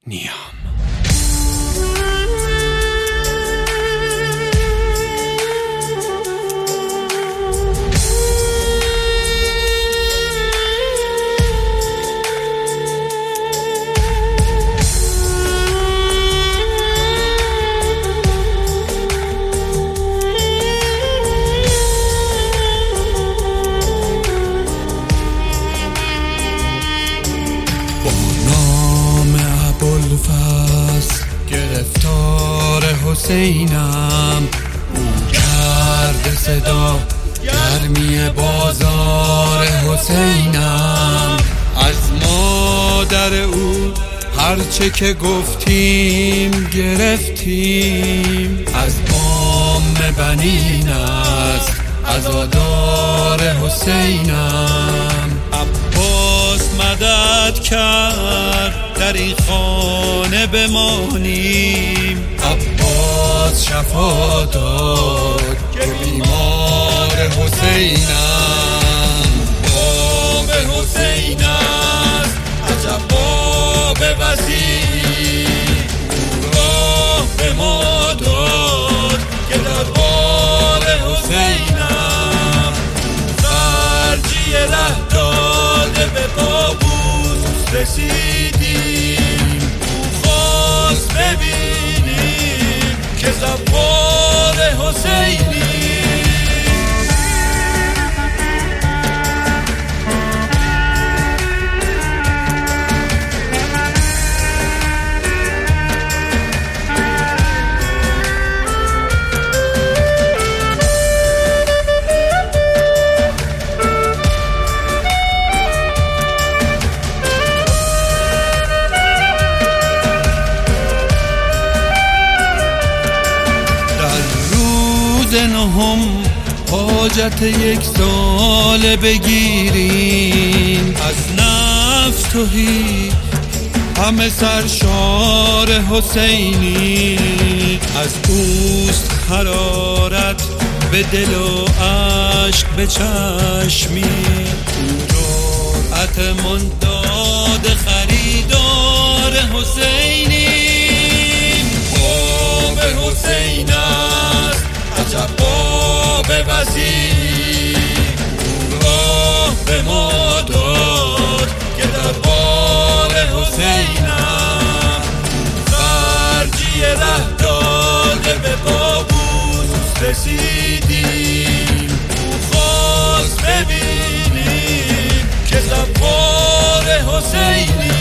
نیام. گرفتار حسینم، او کرده صدا گرمی بازار حسینم. از مادر او هرچه که گفتیم گرفتیم، از بنین است عزادار حسینم. عباس مدد کرد در این خانه بمانیم، عباس شفا داد که بیمار حسینم. باب حسین است عجب باب وسیعی، او راه به ما داد که در باب حسینم. خرجی ره داده به قابوس رسیدیم، او خواست ببینیم که زوار حسینی. نهم حاجت یک سال بگیریم، از نفس تهی همه سرشار حسینی. از اوست حرارت به دل و عشق به چشمی، او جرأت منداد خریدار حسینی. باب حسین است عجب باب وسیعی، او راه به ما داد که در باب حسینم. خرجی ره داده به قابوس رسیدیم، او خواست ببینیم که زوار حسینی.